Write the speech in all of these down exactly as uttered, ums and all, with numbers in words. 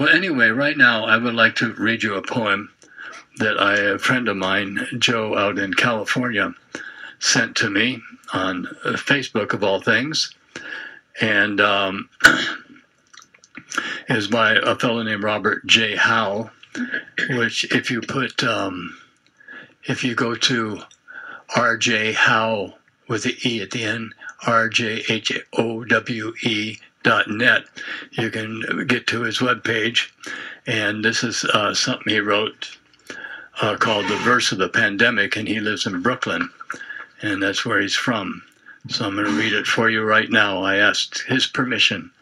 Well, anyway, right now I would like to read you a poem that I, a friend of mine, Joe, out in California, sent to me on Facebook, of all things. And um, is by a fellow named Robert J. Howe, which if you put, um, if you go to R J Howe with the E at the end, R J H O W E dot net, you can get to his webpage. And this is uh, something he wrote uh, called The Verse of the Pandemic, and he lives in Brooklyn, and that's where he's from. So I'm going to read it for you right now. I asked his permission.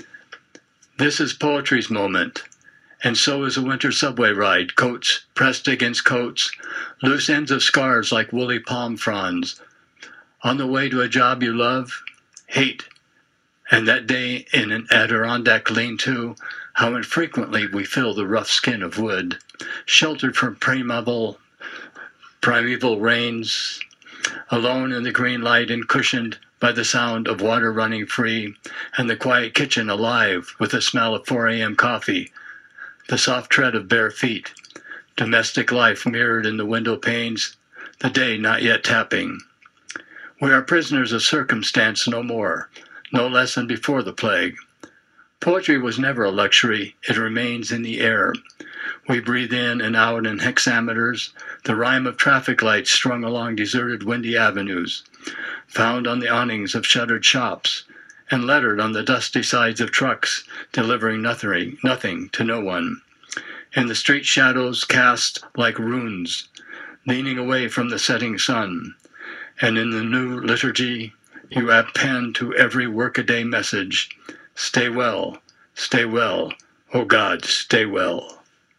This is poetry's moment, and so is a winter subway ride. Coats pressed against coats, loose ends of scarves like woolly palm fronds. On the way to a job you love, hate. And that day in an Adirondack lean-to, how infrequently we feel the rough skin of wood, sheltered from primeval, primeval rains, alone in the green light and cushioned by the sound of water running free, and the quiet kitchen alive with the smell of four a.m. coffee, the soft tread of bare feet, domestic life mirrored in the window panes, the day not yet tapping. We are prisoners of circumstance no more, no less than before the plague. Poetry was never a luxury, it remains in the air. We breathe in and out in hexameters, the rhyme of traffic lights strung along deserted windy avenues, found on the awnings of shuttered shops, and lettered on the dusty sides of trucks, delivering nothing, nothing to no one. In the street shadows cast like runes, leaning away from the setting sun, and in the new liturgy, you append to every workaday message, stay well, stay well, oh God, stay well.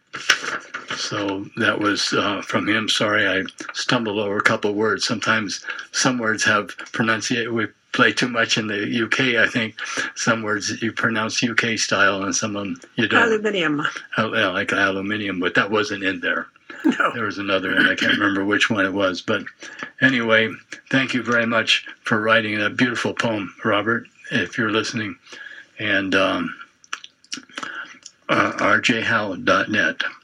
So that was uh, from him. Sorry, I stumbled over a couple words. Sometimes some words have pronunciation. We play too much in the U K, I think. Some words you pronounce U K style and some of them you don't. Aluminium. Oh, yeah, like aluminium, but that wasn't in there. No. There was another, and I can't remember which one it was. But anyway, thank you very much for writing that beautiful poem, Robert, if you're listening. And um, uh, r j howe dot net.